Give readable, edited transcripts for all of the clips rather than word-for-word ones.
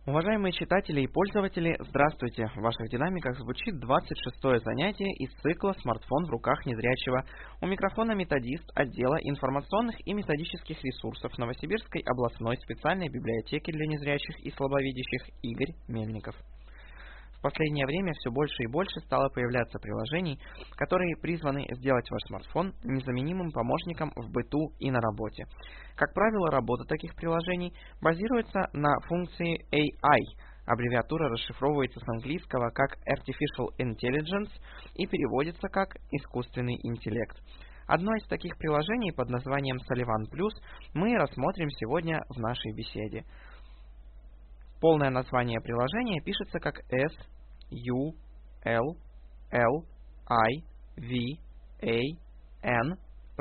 Уважаемые читатели и пользователи, здравствуйте! В ваших динамиках звучит 26-е занятие из цикла «Смартфон в руках незрячего». У микрофона методист отдела информационных и методических ресурсов Новосибирской областной специальной библиотеки для незрячих и слабовидящих Игорь Мельников. В последнее время все больше и больше стало появляться приложений, которые призваны сделать ваш смартфон незаменимым помощником в быту и на работе. Как правило, работа таких приложений базируется на функции AI. Аббревиатура расшифровывается с английского как Artificial Intelligence и переводится как «искусственный интеллект». Одно из таких приложений под названием Sullivan Plus мы рассмотрим сегодня в нашей беседе. Полное название приложения пишется как S-U-L-L-I-V-A-N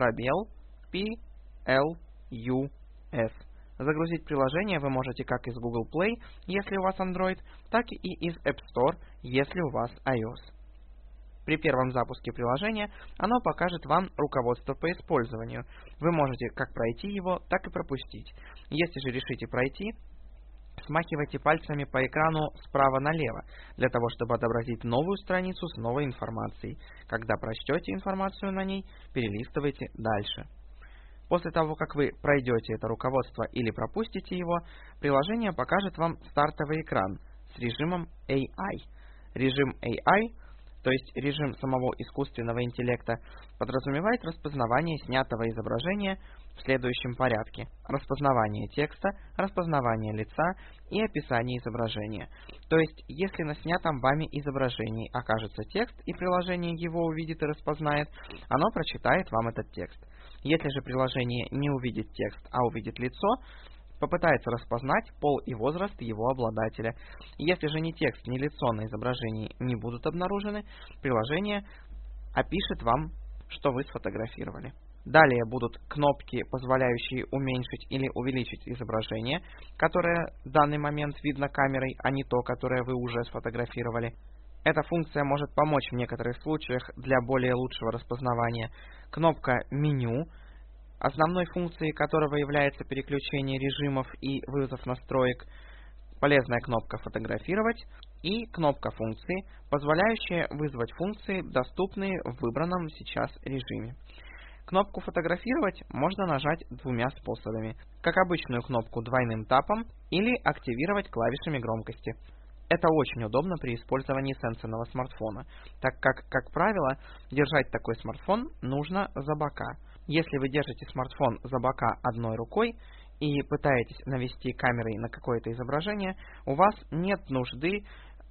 P-L-U-S. Загрузить приложение вы можете как из Google Play, если у вас Android, так и из App Store, если у вас iOS. При первом запуске приложения оно покажет вам руководство по использованию. Вы можете как пройти его, так и пропустить. Если же решите пройти, смахивайте пальцами по экрану справа налево, для того, чтобы отобразить новую страницу с новой информацией. Когда прочтете информацию на ней, перелистывайте дальше. После того, как вы пройдете это руководство или пропустите его, приложение покажет вам стартовый экран с режимом AI. Режим AI, то есть режим самого искусственного интеллекта, подразумевает распознавание снятого изображения в следующем порядке: распознавание текста, распознавание лица и описание изображения. То есть, если на снятом вами изображении окажется текст и приложение его увидит и распознает, оно прочитает вам этот текст. Если же приложение не увидит текст, а увидит лицо, попытается распознать пол и возраст его обладателя. Если же ни текст, ни лицо на изображении не будут обнаружены, приложение опишет вам, что вы сфотографировали. Далее будут кнопки, позволяющие уменьшить или увеличить изображение, которое в данный момент видно камерой, а не то, которое вы уже сфотографировали. Эта функция может помочь в некоторых случаях для более лучшего распознавания. Кнопка «Меню», основной функцией которого является переключение режимов и вызов настроек, полезная кнопка «Фотографировать» и кнопка функции, позволяющая вызвать функции, доступные в выбранном сейчас режиме. Кнопку «Фотографировать» можно нажать двумя способами: как обычную кнопку двойным тапом или активировать клавишами громкости. Это очень удобно при использовании сенсорного смартфона, так как правило, держать такой смартфон нужно за бока. Если вы держите смартфон за бока одной рукой и пытаетесь навести камерой на какое-то изображение, у вас нет нужды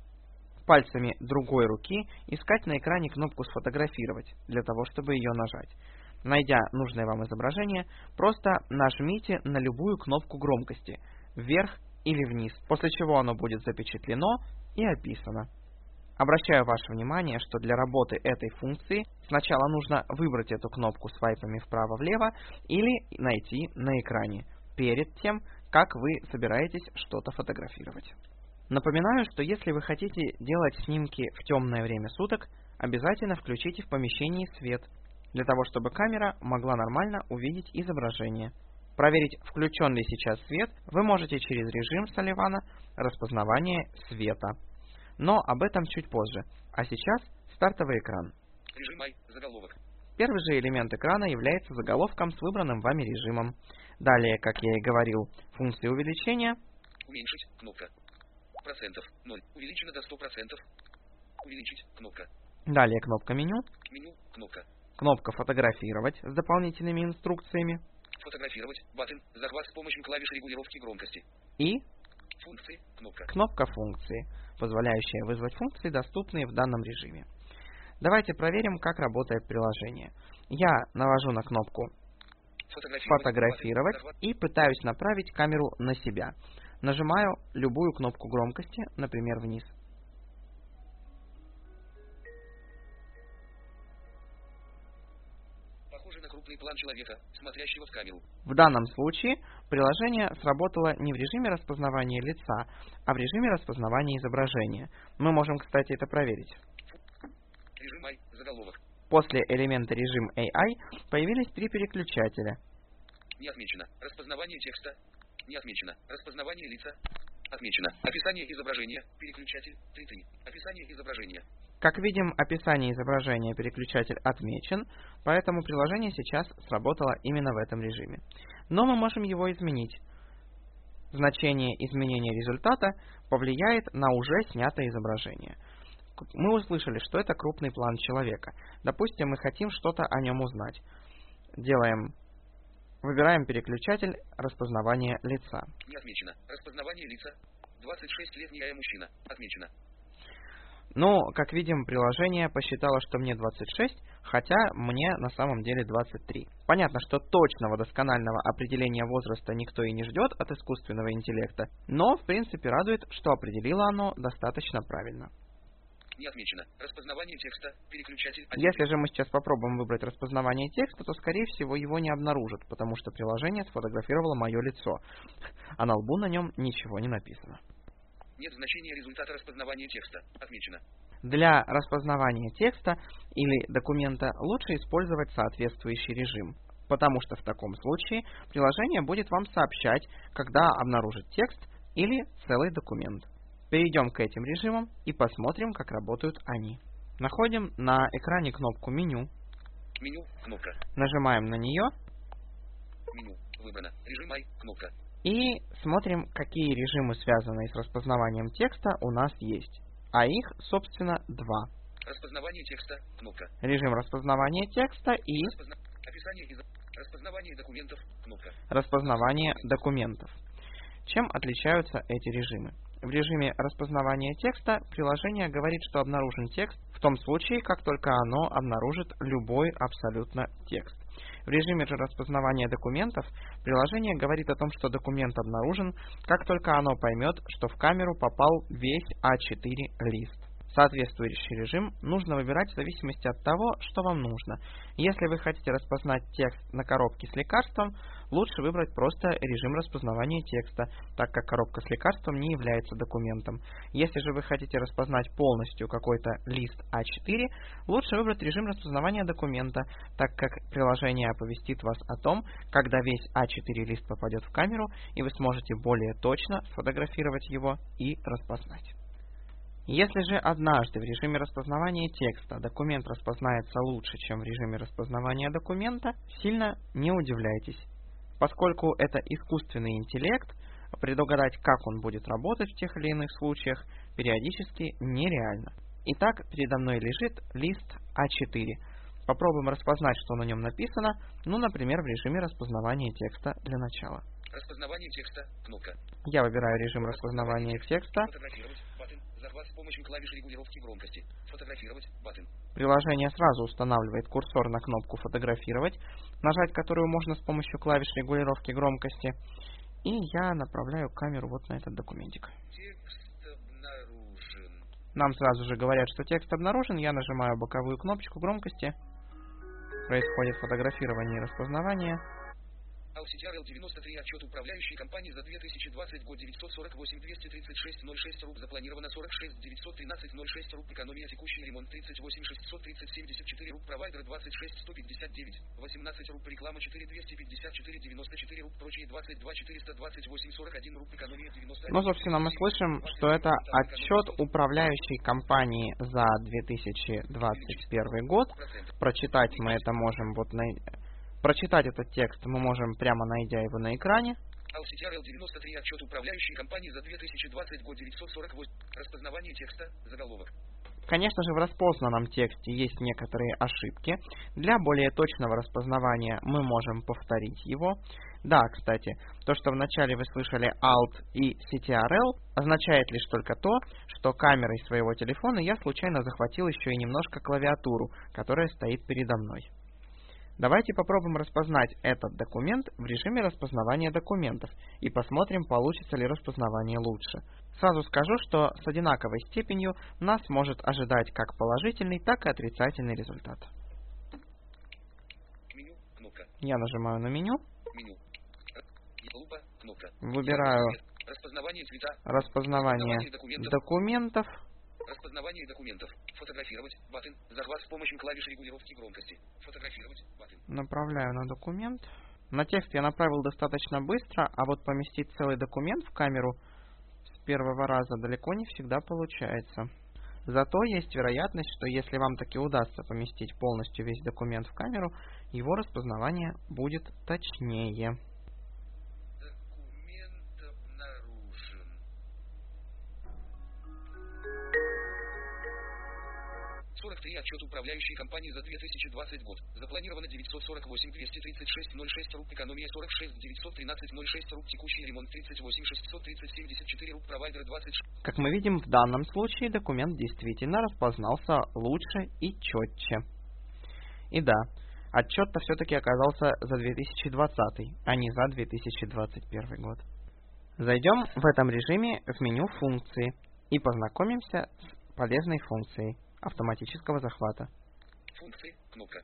пальцами другой руки искать на экране кнопку «Сфотографировать» для того, чтобы ее нажать. Найдя нужное вам изображение, просто нажмите на любую кнопку громкости, вверх или вниз, после чего оно будет запечатлено и описано. Обращаю ваше внимание, что для работы этой функции сначала нужно выбрать эту кнопку свайпами вправо-влево или найти на экране, перед тем, как вы собираетесь что-то фотографировать. Напоминаю, что если вы хотите делать снимки в темное время суток, обязательно включите в помещении свет, для того, чтобы камера могла нормально увидеть изображение. Проверить, включен ли сейчас свет, вы можете через режим Салливана распознавания света. Но об этом чуть позже. А сейчас стартовый экран. Режим I, заголовок. Первый же элемент экрана является заголовком с выбранным вами режимом. Далее, как я и говорил, функция увеличения. Уменьшить, кнопка. Процентов, 0. Увеличено до 100%. Увеличить, кнопка. Далее кнопка меню. Меню, кнопка. Кнопка фотографировать с дополнительными инструкциями. Фотографировать, баттон, захват с помощью клавиш регулировки громкости. И функции, кнопка. Кнопка функции, позволяющая вызвать функции, доступные в данном режиме. Давайте проверим, как работает приложение. Я навожу на кнопку «Фотографировать» и пытаюсь направить камеру на себя. Нажимаю любую кнопку громкости, например, вниз. Похоже на крупный план человека, смотрящего в камеру. В данном случае приложение сработало не в режиме распознавания лица, а в режиме распознавания изображения. Мы можем, кстати, это проверить. Режим I, заголовок. После элемента режим AI появились три переключателя. Не отмечено. Распознавание текста. Не отмечено. Распознавание лица. Отмечено. Описание изображения. Переключатель. 3. Описание изображения. Как видим, описание изображения переключатель отмечен, поэтому приложение сейчас сработало именно в этом режиме. Но мы можем его изменить. Значение изменения результата повлияет на уже снятое изображение. Мы услышали, что это крупный план человека. Допустим, мы хотим что-то о нем узнать. Выбираем переключатель распознавания лица. Не отмечено. Распознавание лица. 26-летний мужчина. Отмечено. Ну, как видим, приложение посчитало, что мне 26, хотя мне на самом деле 23. Понятно, что точного досконального определения возраста никто и не ждет от искусственного интеллекта, но, в принципе, радует, что определило оно достаточно правильно. Не отмечено. Распознавание текста. Переключатель. Если же мы сейчас попробуем выбрать распознавание текста, то, скорее всего, его не обнаружат, потому что приложение сфотографировало мое лицо, а на лбу на нем ничего не написано. Нет значения результата распознавания текста. Отмечено. Для распознавания текста или документа лучше использовать соответствующий режим, потому что в таком случае приложение будет вам сообщать, когда обнаружит текст или целый документ. Перейдем к этим режимам и посмотрим, как работают они. Находим на экране кнопку «Меню». Меню. Кнопка. Нажимаем на нее. Меню. Выбрано. Режим «Ай». Кнопка. И смотрим, какие режимы, связанные с распознаванием текста, у нас есть. А их, собственно, два. Распознавание текста. Кнопка. Режим распознавания текста и Распознавание документов. Кнопка. распознавание документов. Чем отличаются эти режимы? В режиме распознавания текста приложение говорит, что обнаружен текст в том случае, как только оно обнаружит любой абсолютно текст. В режиме же распознавания документов приложение говорит о том, что документ обнаружен, как только оно поймет, что в камеру попал весь А4 лист. Соответствующий режим нужно выбирать в зависимости от того, что вам нужно. Если вы хотите распознать текст на коробке с лекарством, лучше выбрать просто режим распознавания текста, так как коробка с лекарством не является документом. Если же вы хотите распознать полностью какой-то лист А4, лучше выбрать режим распознавания документа, так как приложение оповестит вас о том, когда весь А4 лист попадет в камеру, и вы сможете более точно сфотографировать его и распознать. Если же однажды в режиме распознавания текста документ распознается лучше, чем в режиме распознавания документа, сильно не удивляйтесь. Поскольку это искусственный интеллект, предугадать, как он будет работать в тех или иных случаях, периодически нереально. Итак, передо мной лежит лист А4. Попробуем распознать, что на нем написано, например, в режиме распознавания текста для начала. Распознавание текста. Кнопка. Я выбираю режим распознавания текста. Фотографировать. Баттон. Захват с помощью клавиш регулировки громкости. Фотографировать. Баттон. Приложение сразу устанавливает курсор на кнопку «Фотографировать», нажать которую можно с помощью клавиш регулировки громкости. И я направляю камеру вот на этот документик. Текст обнаружен. Нам сразу же говорят, что текст обнаружен. Я нажимаю боковую кнопочку громкости. Происходит фотографирование и распознавание. AlciTRL 93 отчет управляющей компании за 2020 год 948 236 06 руб запланировано 46 913 06 руб экономия текущий ремонт 38 630 74 руб провайдер 26 159 18 руб реклама 4 254 94 руб прочие 22 428 41 руб экономия 90. Собственно, мы слышим, что это отчет управляющей компании за 2021 год. Прочитать мы это можем Прочитать этот текст мы можем прямо найдя его на экране. AlciTRL 93 отчет управляющей компании за 2020 год 948. Распознавание текста. Заголовок. Конечно же, в распознанном тексте есть некоторые ошибки. Для более точного распознавания мы можем повторить его. Да, кстати, то, что вначале вы слышали Alt и CTRL, означает лишь только то, что камерой своего телефона я случайно захватил еще и немножко клавиатуру, которая стоит передо мной. Давайте попробуем распознать этот документ в режиме распознавания документов и посмотрим, получится ли распознавание лучше. Сразу скажу, что с одинаковой степенью нас может ожидать как положительный, так и отрицательный результат. Меню. Кнопка. Я нажимаю на меню. Меню. Лупа. Кнопка. Выбираю распознавание цвета. Распознавание документов. Распознавание документов. Фотографировать. Баттон. Захват с помощью клавиш регулировки громкости. Фотографировать. Баттон. Направляю на документ. На текст я направил достаточно быстро, а вот поместить целый документ в камеру с первого раза далеко не всегда получается. Зато есть вероятность, что если вам таки удастся поместить полностью весь документ в камеру, его распознавание будет точнее. Документ обнаружен. 43. Отчет управляющей компании за 2020 год. Запланировано 948 236 06 руб. Экономия 46 913 06 руб. Текущий ремонт 38 630 74 руб. Провайдеры 26. Как мы видим, в данном случае документ действительно распознался лучше и четче. И да, отчет-то все-таки оказался за 2020, а не за 2021 год. Зайдем в этом режиме в меню функции и познакомимся с полезной функцией автоматического захвата. Функции. Кнопка.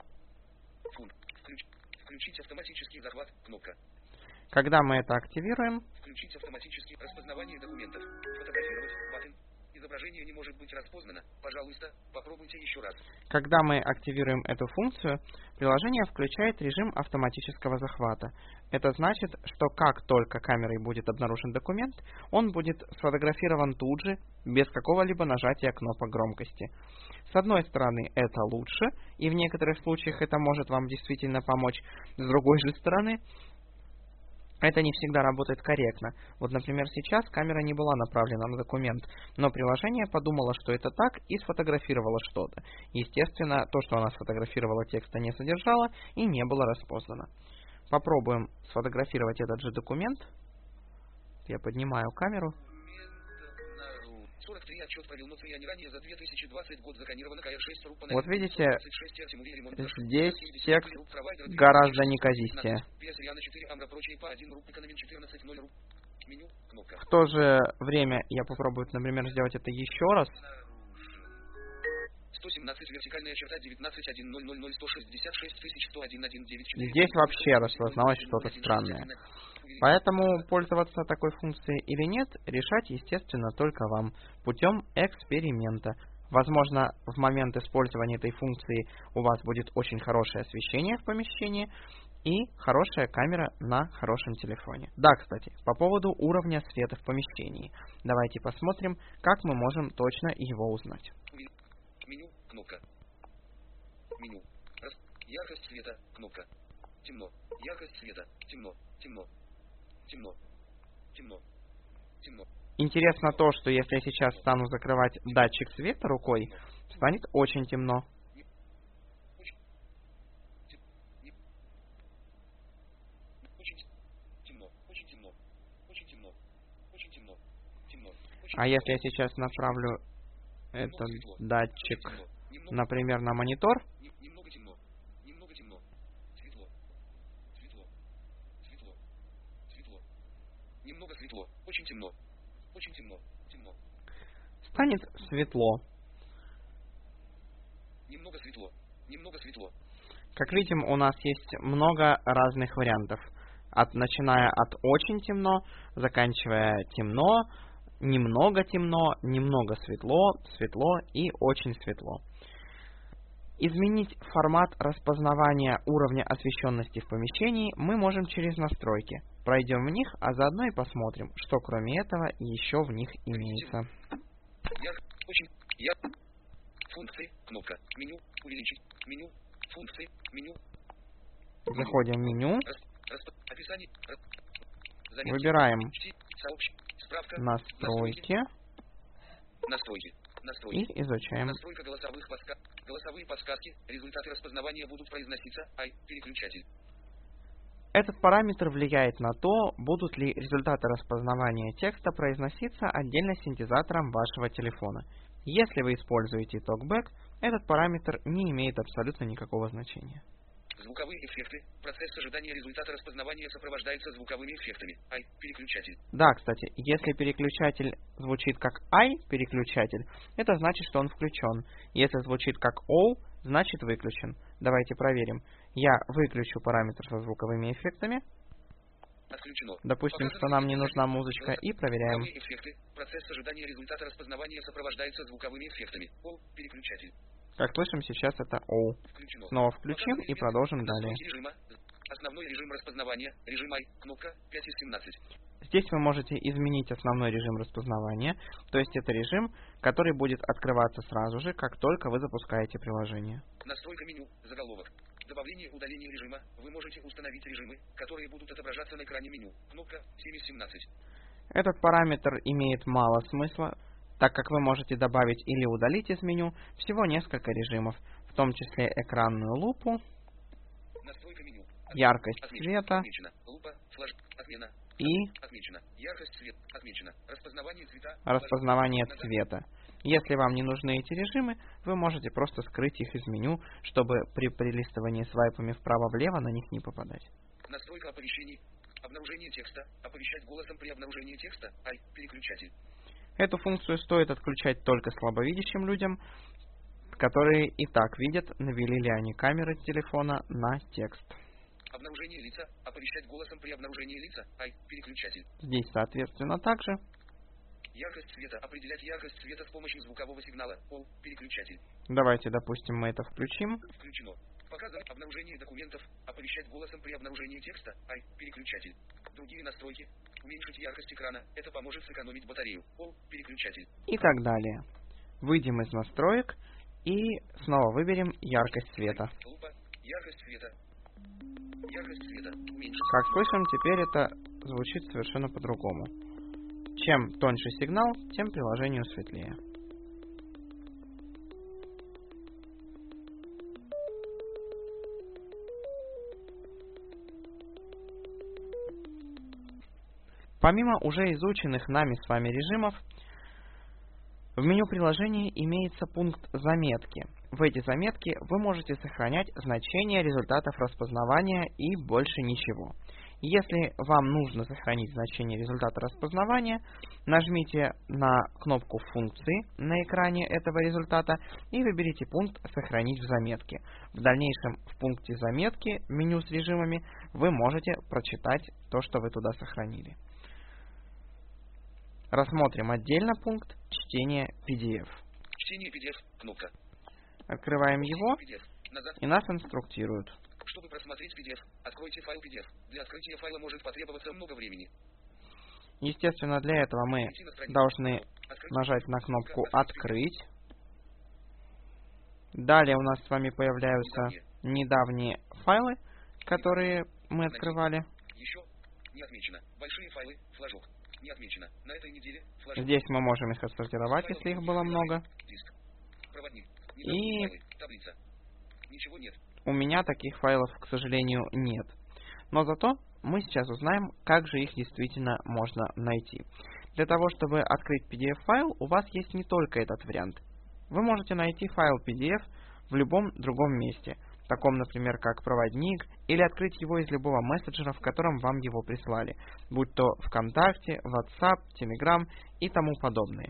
Включить автоматический захват. Кнопка. Когда мы это активируем, Включить автоматическое распознавание документов. Фотографировать. Баттон. Изображение не может быть распознано. Пожалуйста, попробуйте еще раз. когда мы активируем эту функцию, приложение включает режим автоматического захвата. Это значит, что как только камерой будет обнаружен документ, он будет сфотографирован тут же, без какого-либо нажатия кнопок громкости. С одной стороны, это лучше, и в некоторых случаях это может вам действительно помочь. С другой же стороны, это не всегда работает корректно. Вот, например, сейчас камера не была направлена на документ, но приложение подумало, что это так, и сфотографировало что-то. Естественно, то, что она сфотографировала, текста не содержало и не было распознано. Попробуем сфотографировать этот же документ. Я поднимаю камеру. 43. Отчет провел ноцияне ранее за 2020 год. Заканировано КР6 руб. Вот видите, здесь текст гораздо неказистее. В то же время я попробую, например, сделать это еще раз. 117. Вертикальная черта 19.1.0.0.0 166 Здесь вообще распозналось что-то странное. Поэтому пользоваться такой функцией или нет, решать, естественно, только вам путем эксперимента. Возможно, в момент использования этой функции у вас будет очень хорошее освещение в помещении и хорошая камера на хорошем телефоне. Да, кстати, по поводу уровня света в помещении. Давайте посмотрим, как мы можем точно его узнать. Меню, кнопка. Меню. Яркость света, кнопка. Темно. Яркость света, темно, темно. Темно. Темно. Темно. Интересно то, что если я сейчас стану закрывать датчик света рукой, станет очень темно. А если я сейчас направлю этот датчик, например, на монитор, Немного темно. Немного темно. Светло. Светло. Светло. Светло. Немного светло. Очень темно. Очень темно. Темно. станет светло. Немного светло. Немного светло. Как видим, у нас есть много разных вариантов. Начиная от очень темно, заканчивая темно, немного темно, немного светло, светло и очень светло. Изменить формат распознавания уровня освещенности в помещении мы можем через настройки. Пройдем в них, а заодно и посмотрим, что кроме этого еще в них имеется. Функции, кнопка, меню, увеличить, меню, функции, меню. Заходим в меню, описание, выбираем справка, настройки настройки. И изучаем. Настройка голосовые подсказки. Результаты распознавания будут произноситься. Переключатель. Этот параметр влияет на то, будут ли результаты распознавания текста произноситься отдельно синтезатором вашего телефона. Если вы используете TalkBack, этот параметр не имеет абсолютно никакого значения. Звуковые эффекты. Процесс ожидания результата распознавания сопровождается звуковыми эффектами. Переключатель. Да, кстати, если переключатель звучит как переключатель, это значит, что он включен. Если звучит как O, значит выключен. Давайте проверим. Я выключу параметр со звуковыми эффектами. Отключено. Допустим, что нам не нужна музычка, и проверяем. Звуковые эффекты. Процесс ожидания результата распознавания сопровождается звуковыми эффектами. Переключатель. Как слышим, сейчас это O. Включено. Снова включим и продолжим далее. Основной режим распознавания. Режим I. Кнопка 5 из 17. Здесь вы можете изменить основной режим распознавания, то есть это режим, который будет открываться сразу же, как только вы запускаете приложение. Настройка меню. Заголовок. Добавление и удаление режима. Вы можете установить режимы, которые будут отображаться на экране меню. Кнопка 7 из 17. Этот параметр имеет мало смысла, так как вы можете добавить или удалить из меню всего несколько режимов, в том числе экранную лупу, Настройка меню. яркость Отмечено. цвета Отмечено. Лупа. Флаж. Отмена. и Отмечено. Яркость цвет. Отмечено. Распознавание цвета. распознавание цвета. Если вам не нужны эти режимы, вы можете просто скрыть их из меню, чтобы при перелистывании свайпами вправо-влево на них не попадать. Настройка оповещений. Обнаружение текста. Оповещать голосом при обнаружении текста. I. Переключатель. Эту функцию стоит отключать только слабовидящим людям, которые и так видят, навели ли они камеры телефона на текст. Обнаружение лица. Оповещать голосом при обнаружении лица. I. Переключатель. Здесь, соответственно, также. Яркость цвета. Определять яркость цвета с помощью звукового сигнала. All. Переключатель. Давайте, допустим, мы это включим. Включено. Показывать обнаружение документов. Оповещать голосом при обнаружении текста. I. Переключатель. Другие настройки. Уменьшить яркость экрана. Это поможет сэкономить батарею. All. Переключатель. И так далее. Выйдем из настроек и снова выберем яркость цвета. Лупа. Яркость цвета. Яркость цвета. Уменьшить. Как слышим, теперь это звучит совершенно по-другому. Чем тоньше сигнал, тем приложение светлее. Помимо уже изученных нами с вами режимов, в меню приложения имеется пункт «Заметки». В эти заметки вы можете сохранять значения результатов распознавания и больше ничего. Если вам нужно сохранить значение результата распознавания, нажмите на кнопку функции на экране этого результата и выберите пункт «Сохранить в заметке». В дальнейшем в пункте «Заметки» меню с режимами вы можете прочитать то, что вы туда сохранили. Рассмотрим отдельно пункт «Чтение PDF». Чтение PDF. Кнопка. Открываем его, PDF. Назад. и нас инструктируют. Чтобы просмотреть PDF, откройте файл PDF. Для открытия файла может потребоваться много времени. Естественно, для этого мы должны нажать на кнопку «Открыть». Далее у нас с вами появляются недавние файлы, которые мы открывали. Еще не отмечено. Большие файлы. Флажок. Не отмечено. На этой неделе флажок. Здесь мы можем их отсортировать, если их было много. Диск. Проводник. И Файлы. Таблица. Ничего нет. у меня таких файлов, к сожалению, нет. Но зато мы сейчас узнаем, как же их действительно можно найти. Для того, чтобы открыть PDF-файл, у вас есть не только этот вариант. Вы можете найти файл PDF в любом другом месте, таком, например, как проводник, или открыть его из любого мессенджера, в котором вам его прислали, будь то ВКонтакте, WhatsApp, Telegram и тому подобное.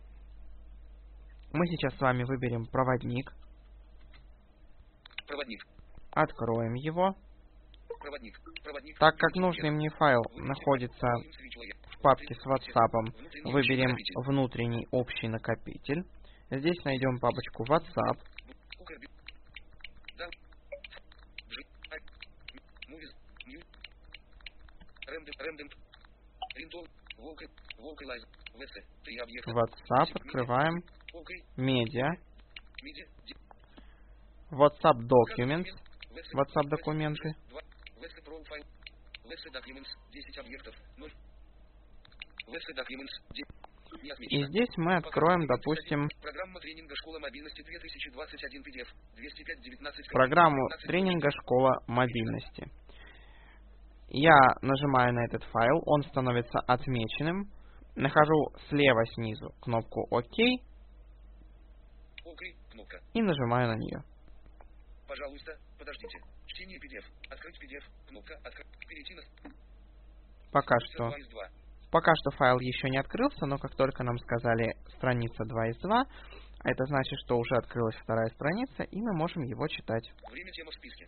Мы сейчас с вами выберем проводник, Проводник. откроем его. Проводник. Проводник. Так как нужный мне файл находится в папке с WhatsApp, выберем внутренний общий накопитель. Здесь найдем папочку WhatsApp. WhatsApp открываем. Медиа. WhatsApp Documents. WhatsApp документы. И здесь мы откроем, допустим, программа тренинга «Школа мобильности 2021 PDF». 205.19. программу тренинга «Школа мобильности». Я нажимаю на этот файл, он становится отмеченным. Нахожу слева снизу кнопку «Ок» кнопка. и нажимаю на нее. Пожалуйста, подождите. Чтение PDF. Открыть PDF. Кнопка. Перейти на... Пока что файл еще не открылся, но как только нам сказали страница 2 из 2, это значит, что уже открылась вторая страница, и мы можем его читать. Время тема в списке.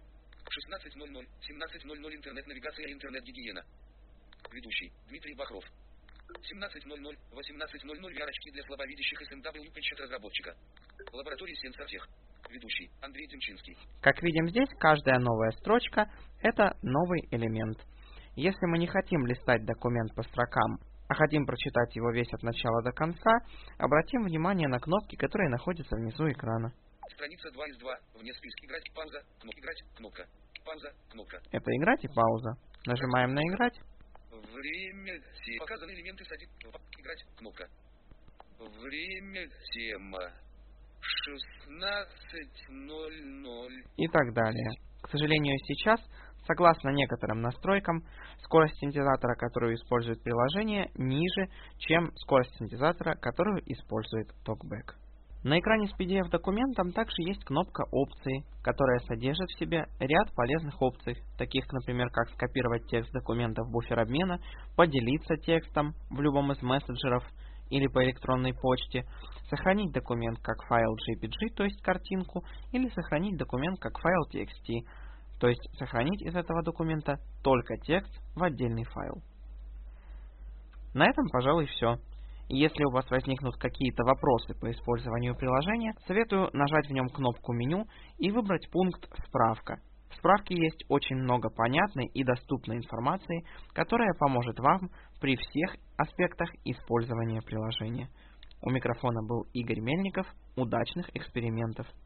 16:00, 17:00 интернет-навигация и интернет-гигиена. Ведущий Дмитрий Бахров. 17:00, 18:00 VR-очки для слабовидящих SMW Patch от разработчика. Лаборатория Сенсортех. Ведущий Андрей Демчинский. Как видим здесь, каждая новая строчка – это новый элемент. Если мы не хотим листать документ по строкам, а хотим прочитать его весь от начала до конца, обратим внимание на кнопки, которые находятся внизу экрана. Страница 2 из 2. Вне списка играть. Пауза. Играть. Кнопка. Пауза. Кнопка. Это играть и пауза. Нажимаем на играть. Время. Показаны элементы с 1. Играть. Кнопка. Время. Тема. 16:00. И так далее. К сожалению, сейчас, согласно некоторым настройкам, скорость синтезатора, которую использует приложение, ниже, чем скорость синтезатора, которую использует TalkBack. На экране с PDF-документом также есть кнопка «Опции», которая содержит в себе ряд полезных опций, таких, например, как скопировать текст документа в буфер обмена, поделиться текстом в любом из мессенджеров или по электронной почте, сохранить документ как файл JPG, то есть картинку, или сохранить документ как файл TXT, то есть сохранить из этого документа только текст в отдельный файл. На этом, пожалуй, все. Если у вас возникнут какие-то вопросы по использованию приложения, советую нажать в нем кнопку меню и выбрать пункт «Справка». В справке есть очень много понятной и доступной информации, которая поможет вам при всех аспектах использования приложения. У микрофона был Игорь Мельников. Удачных экспериментов!